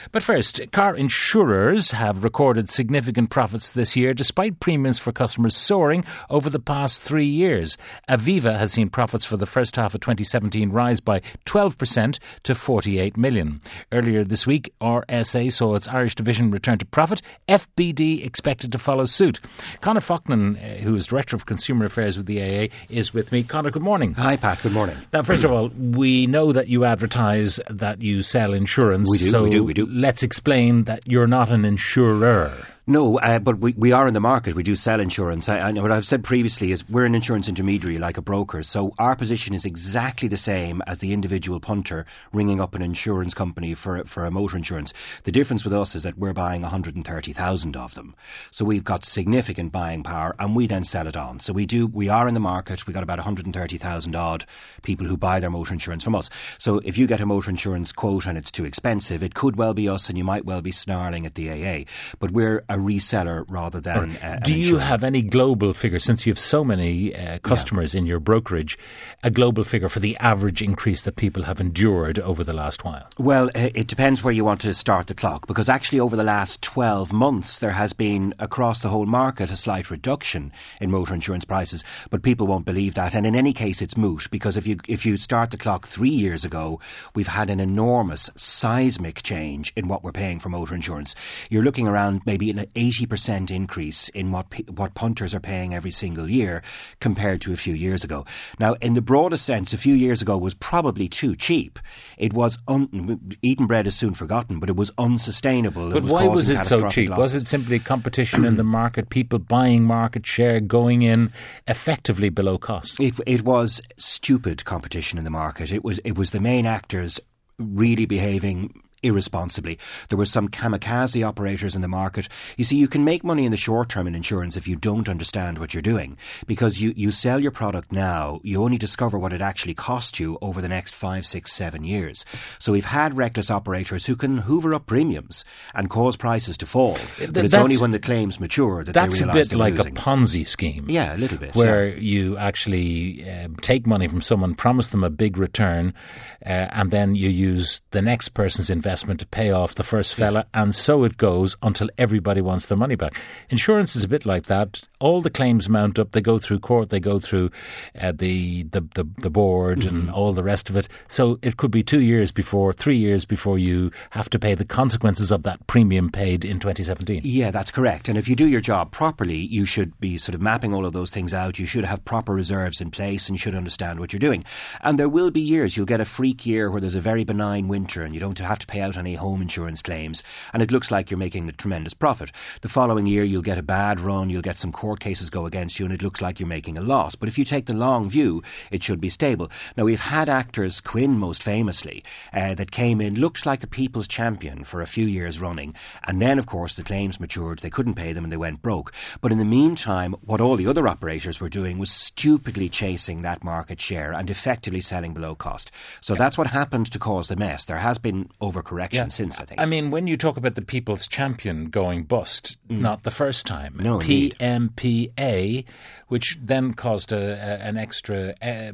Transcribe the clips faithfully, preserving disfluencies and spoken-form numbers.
But first, car insurers have recorded significant profits this year despite premiums for customers soaring over the past three years. Aviva has seen profits for the first half of twenty seventeen rise by twelve percent to forty-eight million. Earlier this week, R S A saw its Irish division return to profit. F B D expected to follow suit. Conor Faulkner, uh, who is Director of Consumer Affairs with the A A, is with me. Conor, good morning. Hi, Pat. Good morning. Now, first of all, we know that you advertise that you sell insurance. We do, so we do, we do. Let's explain that you're not an insurer. No, uh, but we, we are in the market. We do sell insurance. I, I, what I've said previously is we're an insurance intermediary like a broker. So our position is exactly the same as the individual punter ringing up an insurance company for, for a motor insurance. The difference with us is that we're buying one hundred thirty thousand of them. So we've got significant buying power and we then sell it on. So we do. We are in the market. We've got about one hundred thirty thousand odd people who buy their motor insurance from us. So if you get a motor insurance quote and it's too expensive, it could well be us and you might well be snarling at the A A. But we're a reseller rather than uh, Do you insurer. have any global figure, since you have so many uh, customers yeah. in your brokerage, a global figure for the average increase that people have endured over the last while? Well, uh, it depends where you want to start the clock, because actually over the last twelve months there has been across the whole market a slight reduction in motor insurance prices, but people won't believe that, and in any case it's moot, because if you if you start the clock three years ago, we've had an enormous seismic change in what we're paying for motor insurance. You're looking around maybe an eighty percent increase in what what punters are paying every single year compared to a few years ago. Now, in the broadest sense, a few years ago was probably too cheap. It was un- eaten bread is soon forgotten, but it was unsustainable. But it was why was it so cheap? Losses. Was it simply competition in the market, people buying market share, going in effectively below cost? It, it was stupid competition in the market. It was it was the main actors really behaving irresponsibly. There were some kamikaze operators in the market. You see, you can make money in the short term in insurance if you don't understand what you're doing, because you, you sell your product now, you only discover what it actually cost you over the next five, six, seven years. So we've had reckless operators who can hoover up premiums and cause prices to fall, but it's that's, only when the claims mature that they realise they're losing. That's a bit like a Ponzi scheme. Yeah, a little bit. Where yeah. you actually uh, take money from someone, promise them a big return, uh, and then you use the next person's investment investment to pay off the first fella, yeah. and so it goes until everybody wants their money back. Insurance is a bit like that. All the claims mount up, they go through court, they go through uh, the, the, the, the board mm-hmm. and all the rest of it. So it could be two years before, three years before you have to pay the consequences of that premium paid in twenty seventeen. Yeah, that's correct. And if you do your job properly, you should be sort of mapping all of those things out. You should have proper reserves in place and you should understand what you're doing. And there will be years, you'll get a freak year where there's a very benign winter and you don't have to pay out any home insurance claims and it looks like you're making a tremendous profit. The following year you'll get a bad run, you'll get some court cases go against you and it looks like you're making a loss. But if you take the long view, it should be stable. Now, we've had actors, Quinn most famously, uh, that came in, looked like the people's champion for a few years running, and then of course the claims matured, they couldn't pay them and they went broke. But in the meantime, what all the other operators were doing was stupidly chasing that market share and effectively selling below cost. So yeah. that's what happened to cause the mess. There has been overcorrection yeah. since, I think. I mean, when you talk about the people's champion going bust, mm. not the first time. No, P M P A, which then caused a, a, an extra... Uh,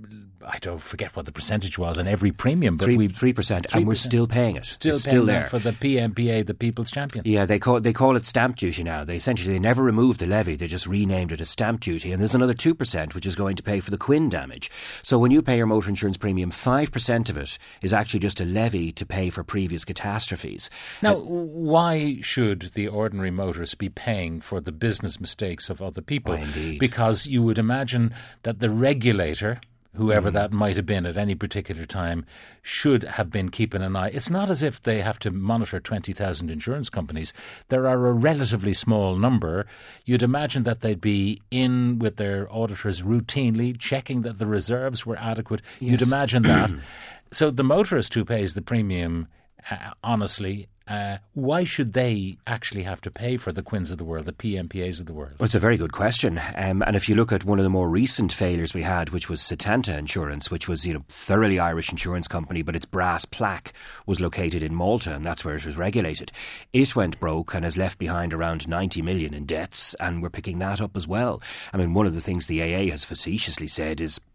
I don't forget what the percentage was on every premium, but we three percent, and we're still paying it. Still it's paying still there for the P M P A, the People's Champion. Yeah, they call they call it stamp duty now. They essentially they never removed the levy; they just renamed it as stamp duty. And there's another two percent which is going to pay for the Quinn damage. So when you pay your motor insurance premium, five percent of it is actually just a levy to pay for previous catastrophes. Now, uh, why should the ordinary motorist be paying for the business mistakes of other people? Oh, indeed. Because you would imagine that the regulator, whoever mm. that might have been at any particular time, should have been keeping an eye. It's not as if they have to monitor twenty thousand insurance companies. There are a relatively small number. You'd imagine that they'd be in with their auditors routinely, checking that the reserves were adequate. Yes. You'd imagine that. So the motorist who pays the premium, uh, honestly, Uh, why should they actually have to pay for the Quinns of the world, the P M P As of the world? Well, it's a very good question. Um, and if you look at one of the more recent failures we had, which was Setanta Insurance, which was, you know, thoroughly Irish insurance company, but its brass plaque was located in Malta, and that's where it was regulated. It went broke and has left behind around ninety million in debts, and we're picking that up as well. I mean, one of the things the A A has facetiously said is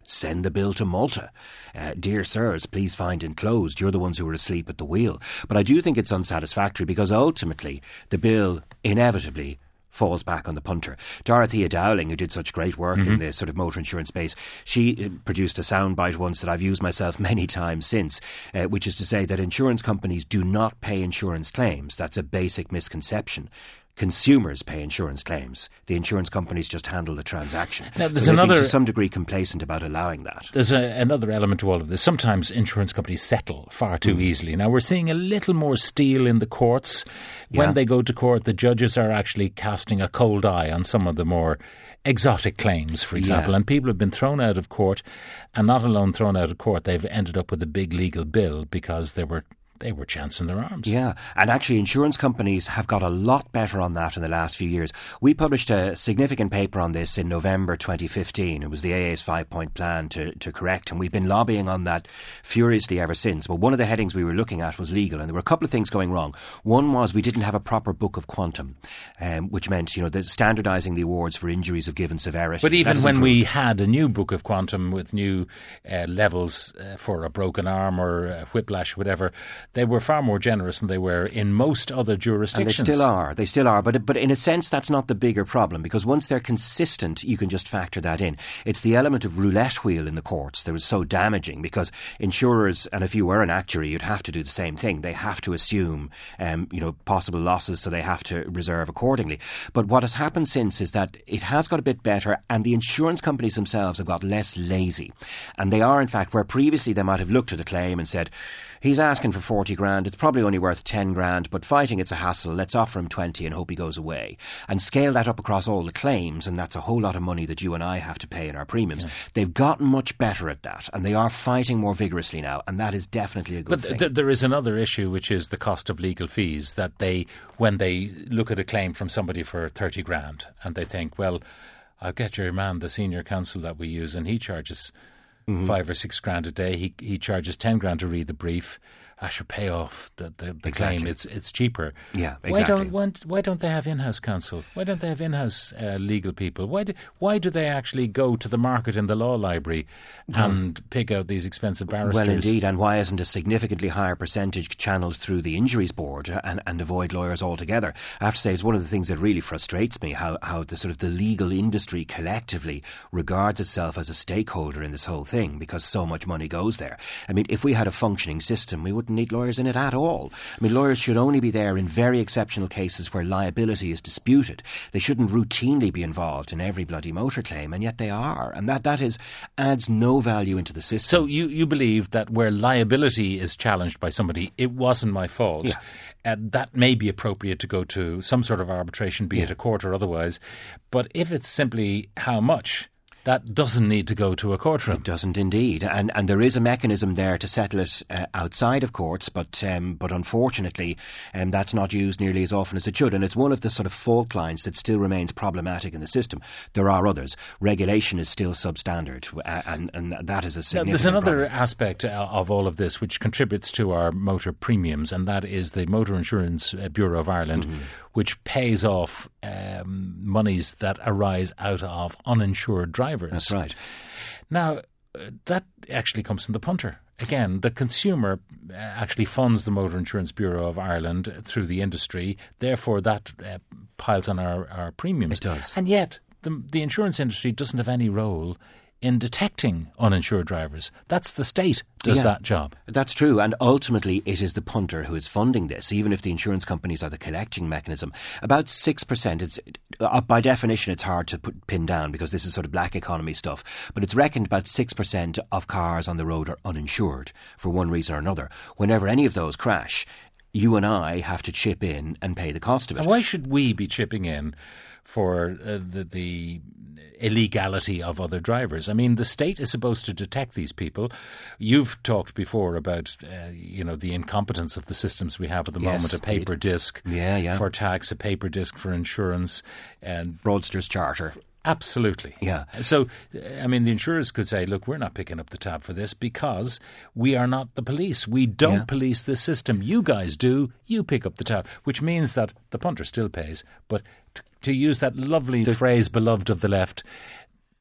send the bill to Malta. Uh, dear sirs, please find enclosed. You're the ones who were asleep at the wheel. But I do think it's unsatisfactory because ultimately the bill inevitably falls back on the punter. Dorothea Dowling, who did such great work mm-hmm. in the sort of motor insurance space, she produced a soundbite once that I've used myself many times since, uh, which is to say that insurance companies do not pay insurance claims. That's a basic misconception. Consumers pay insurance claims. The insurance companies just handle the transaction. Now, there's so another, to some degree complacent about allowing that. There's a, another element to all of this. Sometimes insurance companies settle far too mm. easily. Now, we're seeing a little more steel in the courts. When yeah. they go to court, the judges are actually casting a cold eye on some of the more exotic claims, for example. Yeah. And people have been thrown out of court, and not alone thrown out of court, they've ended up with a big legal bill because they were They were chancing their arms. Yeah, and actually insurance companies have got a lot better on that in the last few years. We published a significant paper on this in November twenty fifteen. It was the A A's five-point plan to, to correct, and we've been lobbying on that furiously ever since. But one of the headings we were looking at was legal, and there were a couple of things going wrong. One was we didn't have a proper book of quantum, um, which meant, you know, the standardising the awards for injuries of given severity. But even when improved. we had a new book of quantum with new uh, levels uh, for a broken arm or uh, whiplash, whatever, they were far more generous than they were in most other jurisdictions. And they still are. They still are. But but in a sense, that's not the bigger problem, because once they're consistent, you can just factor that in. It's the element of roulette wheel in the courts that was so damaging, because insurers, and if you were an actuary, you'd have to do the same thing. They have to assume, um, you know, possible losses, so they have to reserve accordingly. But what has happened since is that it has got a bit better, and the insurance companies themselves have got less lazy. And they are, in fact, where previously they might have looked at a claim and said, he's asking for forty grand, it's probably only worth ten grand, but fighting it's a hassle, let's offer him twenty and hope he goes away. And scale that up across all the claims, and that's a whole lot of money that you and I have to pay in our premiums. Yeah. They've gotten much better at that, and they are fighting more vigorously now, and that is definitely a good but thing. But th- there is another issue, which is the cost of legal fees, that they, when they look at a claim from somebody for thirty grand, and they think, well, I'll get your man, the senior counsel that we use, and he charges Mm-hmm. five or six grand a day. He he charges ten grand to read the brief. I should pay off the, the, the exactly. claim. It's it's cheaper. Yeah, exactly. Why don't why, why don't they have in-house counsel? Why don't they have in-house uh, legal people? Why do why do they actually go to the market in the law library and mm. pick out these expensive barristers? Well, indeed. And why isn't a significantly higher percentage channeled through the injuries board and, and avoid lawyers altogether? I have to say, it's one of the things that really frustrates me, how how the sort of the legal industry collectively regards itself as a stakeholder in this whole thing, because so much money goes there. I mean, if we had a functioning system, we wouldn't need lawyers in it at all. I mean, lawyers should only be there in very exceptional cases where liability is disputed. They shouldn't routinely be involved in every bloody motor claim, and yet they are. And that, that is adds no value into the system. So you, you believe that where liability is challenged by somebody, it wasn't my fault, yeah. uh, that may be appropriate to go to some sort of arbitration, be yeah. it a court or otherwise. But if it's simply how much, that doesn't need to go to a courtroom. It doesn't indeed. And and there is a mechanism there to settle it uh, outside of courts, but um, but unfortunately um, that's not used nearly as often as it should. And it's one of the sort of fault lines that still remains problematic in the system. There are others. Regulation is still substandard, uh, and, and that is a significant now, there's another problem. aspect of all of this which contributes to our motor premiums, and that is the Motor Insurance Bureau of Ireland, mm-hmm. which pays off um, monies that arise out of uninsured drivers. That's right. Now, uh, that actually comes from the punter. Again, the consumer uh, actually funds the Motor Insurance Bureau of Ireland through the industry. Therefore, that uh, piles on our, our premiums. It does. And yet, the, the insurance industry doesn't have any role in detecting uninsured drivers. That's the state does yeah, that job. That's true, and ultimately it is the punter who is funding this, even if the insurance companies are the collecting mechanism. About six percent, it's, uh, by definition it's hard to put, pin down because this is sort of black economy stuff, but it's reckoned about six percent of cars on the road are uninsured for one reason or another. Whenever any of those crash, you and I have to chip in and pay the cost of it. And why should we be chipping in for uh, the, the illegality of other drivers? I mean, the state is supposed to detect these people. You've talked before about, uh, you know, the incompetence of the systems we have at the yes, moment. A paper indeed. disc yeah, yeah. for tax, a paper disc for insurance, and Roadster's charter. Absolutely. Yeah. So, I mean, the insurers could say, look, we're not picking up the tab for this because we are not the police. We don't yeah. police this system. You guys do. You pick up the tab, which means that the punter still pays. But to, to use that lovely the, phrase, beloved of the left,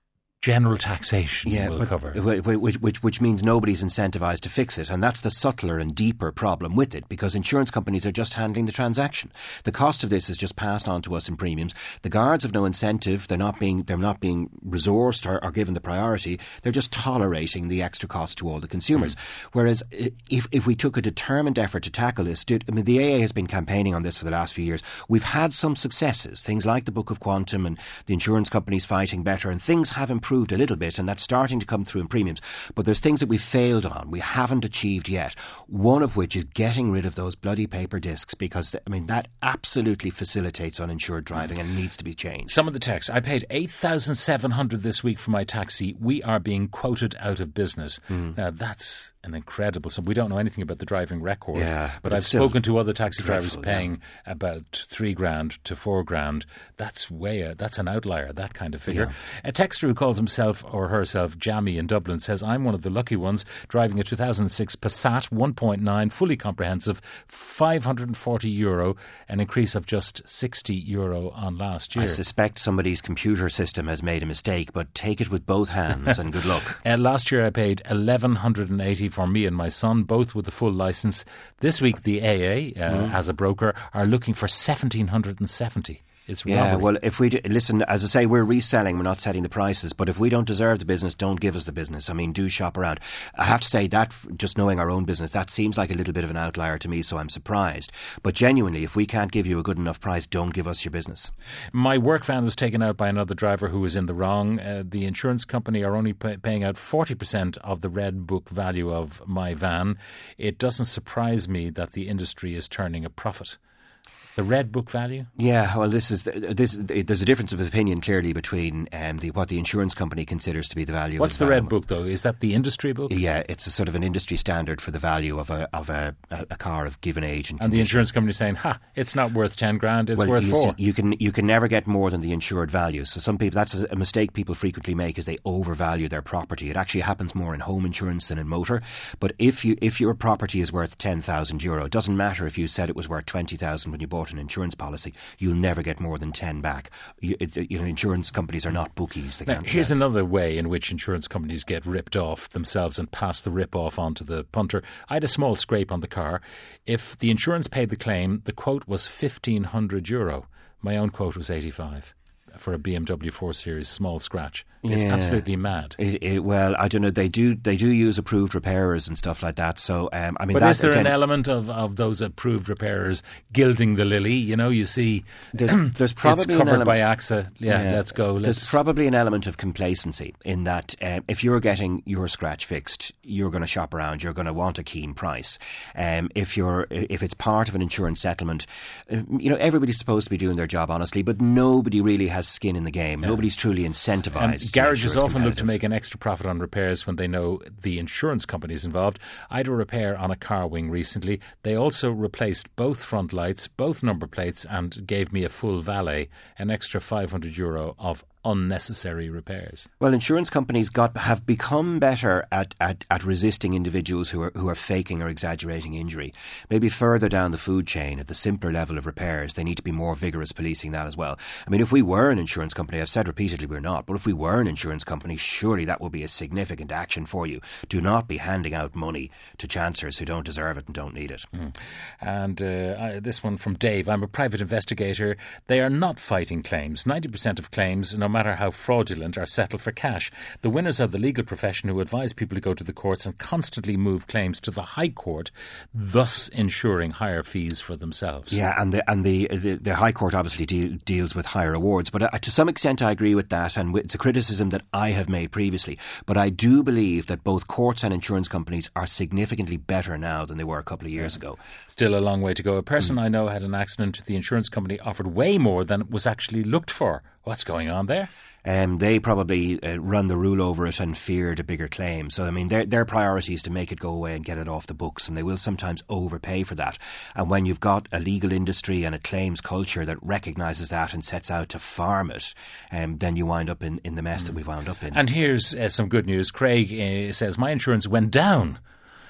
general taxation yeah, will but, cover. Which, which, which means nobody's incentivised to fix it. And that's the subtler and deeper problem with it, because insurance companies are just handling the transaction. The cost of this is just passed on to us in premiums. The guards have no incentive. They're not being they're not being resourced or, or given the priority. They're just tolerating the extra cost to all the consumers. Mm. Whereas if if we took a determined effort to tackle this, did, I mean, the A A has been campaigning on this for the last few years. We've had some successes, things like the Book of Quantum and the insurance companies fighting better, and things have improved a little bit, and that's starting to come through in premiums. But there's things that we've failed on, we haven't achieved yet. One of which is getting rid of those bloody paper discs, because I mean that absolutely facilitates uninsured driving and needs to be changed. Some of the text: I paid eight thousand seven hundred this week for my taxi. We are being quoted out of business. Mm. Now that's an incredible sum. We don't know anything about the driving record, yeah, but, but I've spoken to other taxi dreadful, drivers paying yeah. about three grand to four grand. That's way a, that's an outlier, that kind of figure. Yeah. A texter who calls himself or herself Jamie in Dublin says, I'm one of the lucky ones driving a two thousand six Passat one point nine, fully comprehensive, five hundred forty euro, an increase of just sixty euro on last year. I suspect somebody's computer system has made a mistake, but take it with both hands and good luck. Uh, last year I paid eleven eighty for me and my son, both with the full licence. This week the A A, uh, mm. as a broker, are looking for seventeen seventy. It's yeah, robbery. well, if we do, listen, as I say, we're reselling, we're not setting the prices. But if we don't deserve the business, don't give us the business. I mean, do shop around. I have to say that, just knowing our own business, that seems like a little bit of an outlier to me, so I'm surprised. But genuinely, if we can't give you a good enough price, don't give us your business. My work van was taken out by another driver who was in the wrong. Uh, the insurance company are only pay- paying out forty percent of the red book value of my van. It doesn't surprise me that the industry is turning a profit. The red book value? Yeah, well, this is this. There's a difference of opinion clearly between um, the, what the insurance company considers to be the value. What's of the, the red book though? Is that the industry book? Yeah, it's a sort of an industry standard for the value of a of a, a car of given age and. And the insurance company is saying, "Ha, it's not worth ten grand. It's well, worth you four." See, you can you can never get more than the insured value. So some people, that's a mistake people frequently make, is they overvalue their property. It actually happens more in home insurance than in motor. But if you if your property is worth ten thousand euro, it doesn't matter if you said it was worth twenty thousand when you bought an insurance policy. You'll never get more than ten back. You, it, you know, insurance companies are not bookies. They now, can't here's another way in which insurance companies get ripped off themselves and pass the rip off onto the punter. I had a small scrape on the car. If the insurance paid the claim, the quote was fifteen hundred euro. My own quote was eighty-five for a B M W four Series small scratch. It's yeah. absolutely mad. It, it, well, I don't know. They do they do use approved repairers and stuff like that. So, um, I mean, but that, is there again, an element of, of those approved repairers gilding the lily? You know, you see, there's, there's probably it's covered an by AXA. Yeah, yeah, let's go. Let's. There's probably an element of complacency in that um, if you're getting your scratch fixed, you're going to shop around. You're going to want a keen price. Um, if you're if it's part of an insurance settlement, uh, you know, everybody's supposed to be doing their job honestly, but nobody really has skin in the game. Yeah. Nobody's truly incentivised. Um, garages sure often look to make an extra profit on repairs when they know the insurance company is involved. I had a repair on a car wing recently. They also replaced both front lights, both number plates, and gave me a full valet, an extra five hundred euro of unnecessary repairs. Well, insurance companies got have become better at, at, at resisting individuals who are who are faking or exaggerating injury. Maybe further down the food chain, at the simpler level of repairs, they need to be more vigorous policing that as well. I mean, if we were an insurance company, I've said repeatedly we're not, but if we were an insurance company, surely that would be a significant action for you. Do not be handing out money to chancers who don't deserve it and don't need it. Mm. And uh, I, this one from Dave. I'm a private investigator. They are not fighting claims. ninety percent of claims, no matter how fraudulent, are settled for cash. The winners of the legal profession who advise people to go to the courts and constantly move claims to the High Court, thus ensuring higher fees for themselves. Yeah, and the and the the, the High Court obviously de- deals with higher awards. But uh, to some extent I agree with that, and it's a criticism that I have made previously. But I do believe that both courts and insurance companies are significantly better now than they were a couple of years yeah. ago. Still a long way to go. A person mm. I know had an accident. The insurance company offered way more than was actually looked for. What's going on there? Um, they probably uh, run the rule over it and feared a bigger claim. So, I mean, their, their priority is to make it go away and get it off the books, and they will sometimes overpay for that. And when you've got a legal industry and a claims culture that recognises that and sets out to farm it, um, then you wind up in, in the mess mm. that we've wound up in. And here's uh, some good news. Craig uh, says, my insurance went down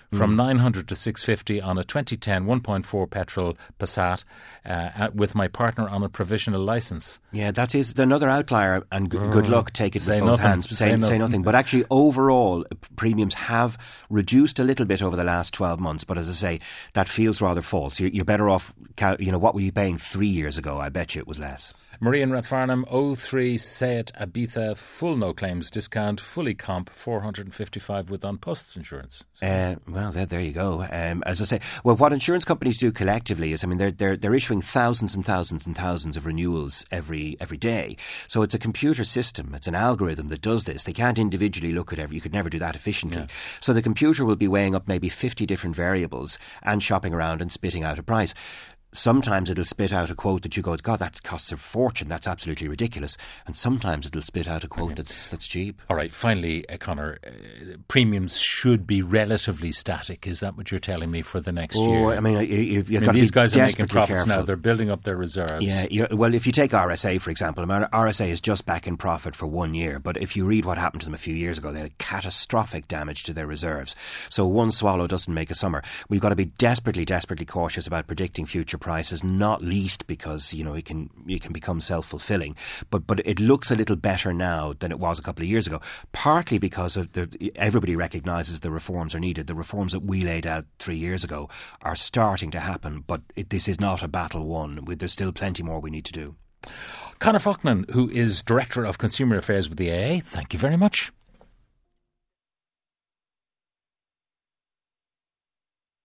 from mm. nine hundred to six fifty on a twenty ten one point four petrol Passat uh, with my partner on a provisional licence. Yeah, that is another outlier, and g- oh, good luck, take it say with both nothing, hands. Say, say, say nothing. nothing. But actually, overall, premiums have reduced a little bit over the last twelve months. But as I say, that feels rather false. You're, you're better off, you know, what were you paying three years ago? I bet you it was less. Marie in Rathfarnham, oh three Seat Ibiza, full no claims discount, fully comp, four hundred fifty-five with on-post insurance. Uh, well, there, there you go. Um, as I say, well, what insurance companies do collectively is, I mean, they're they're they're issuing thousands and thousands and thousands of renewals every every day. So it's a computer system, it's an algorithm that does this. They can't individually look at every. You could never do that efficiently. Yeah. So the computer will be weighing up maybe fifty different variables and shopping around and spitting out a price. Sometimes it'll spit out a quote that you go, God, that costs a fortune. That's absolutely ridiculous. And sometimes it'll spit out a quote okay. that's that's cheap. All right. Finally, uh, Conor, uh, premiums should be relatively static. Is that what you're telling me for the next oh, year? I mean, you, you've, you've I mean got these to be guys are making profits careful. now. They're building up their reserves. Yeah. You, well, if you take R S A, for example, I mean, R S A is just back in profit for one year. But if you read what happened to them a few years ago, they had catastrophic damage to their reserves. So one swallow doesn't make a summer. We've got to be desperately, desperately cautious about predicting future prices, not least because, you know, it can it can become self-fulfilling. But but it looks a little better now than it was a couple of years ago, partly because of the, everybody recognises the reforms are needed. The reforms that we laid out three years ago are starting to happen, but it, this is not a battle won. There's still plenty more we need to do. Conor Faughnan, who is Director of Consumer Affairs with the A A, thank you very much.